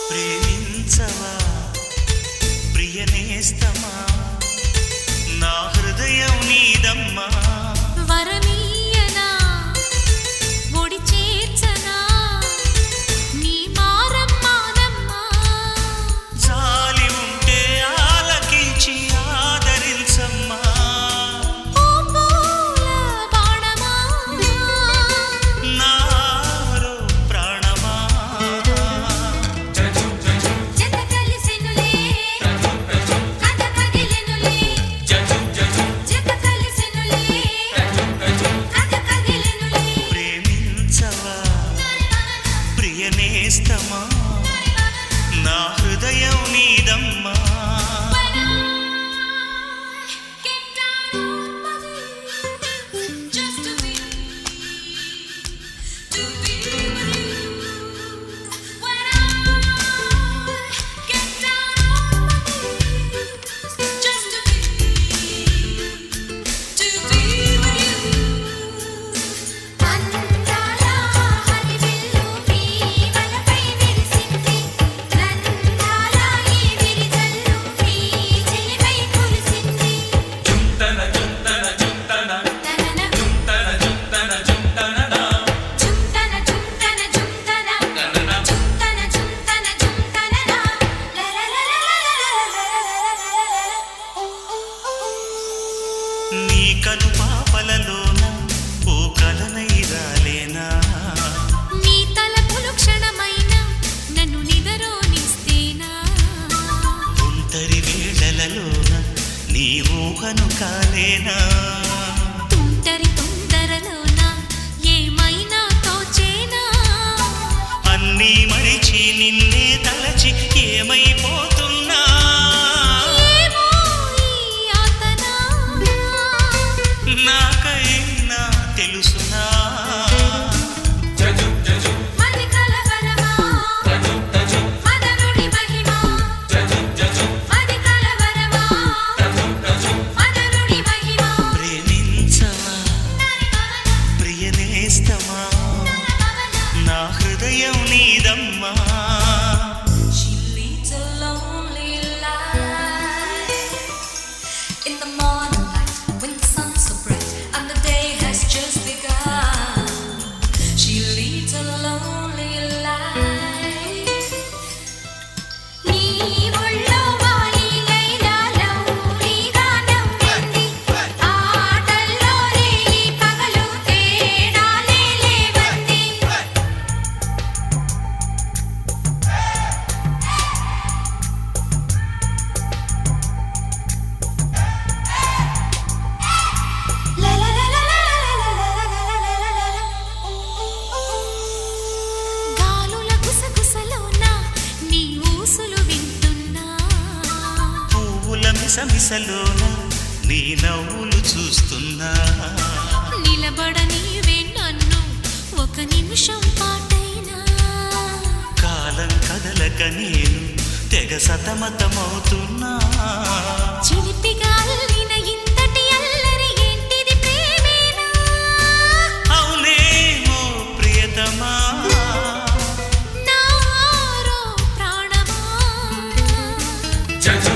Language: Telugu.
ప్రేమించవా ప్రియనేస్తమా నా హృదయం నీదమ్మా వరమీయనా ఒడి చేర్చనా నీ మారమ్మానమ్మా జాలి ఉంటే ఆలకించి ఆదరించమ్మా ఓ పూల బాణమా నాలో ప్రాణమా జత కలిసెనులే కథ కదిలెనులే జత కలిసెనులే కథ కదిలెనులే ప్రేమించవా ప్రియనేస్తమా నా హృదయం నీదమ్మా Get down on my knees just to be with you. When I get down on my knees just to be with you. అందాల హరివిల్లు ప్రేమలపై విరిసింది నందాల ఈ విరిజల్లు ఈ చెలిపై కురిసింది తనన చుంతన చుంతన చుంతన చుంతన చుంతన నీ కను పాపలలోన ఓ కలనై రాలేనా నీ తలపులు క్షణమైన నన్ను నిదరోనిస్తేనా ఒంటరి వేళలలోన నీ ఊహను కాలేనా తుంటరి తొందరలోన ఏమైనా తోచేనా అన్నీ మరిచి నిన్నే తలచి ఏమైపోతున్నా ఏమో ఈ యాతన నాకైనా తెలుసునా మది కలవరమా మదనుడి మహిమా మది కలవరమా మదనుడి మహిమా ప్రేమించవా ప్రియనేస్తమా నా హృదయం నీదమ్మా She leads a lonely life in the morning light when the sun's so bright and the day has just begun. She leads a lonely life. నీ ఒళ్ళో వాలి లైలాలో నీ గానం వింది ఆటల్లో రేయి పగలు తేడాలే లేవంది గాలుల గుసగుసలోన నీ ఊసులు వింటున్నా పువ్వుల మిసమిసలోన నీ నవ్వులు చూస్తున్నా నిలబడనీవే నన్ను ఒక నిమిషం పాటైనా కాలం కదలక నేను తెగ సతమతమవుతున్నా చిలిపిగా అల్లిన ఇంతటి అల్లరి ఏంటిది ప్రేమేనా అవునేమో ప్రియతమా నారో ప్రాణమా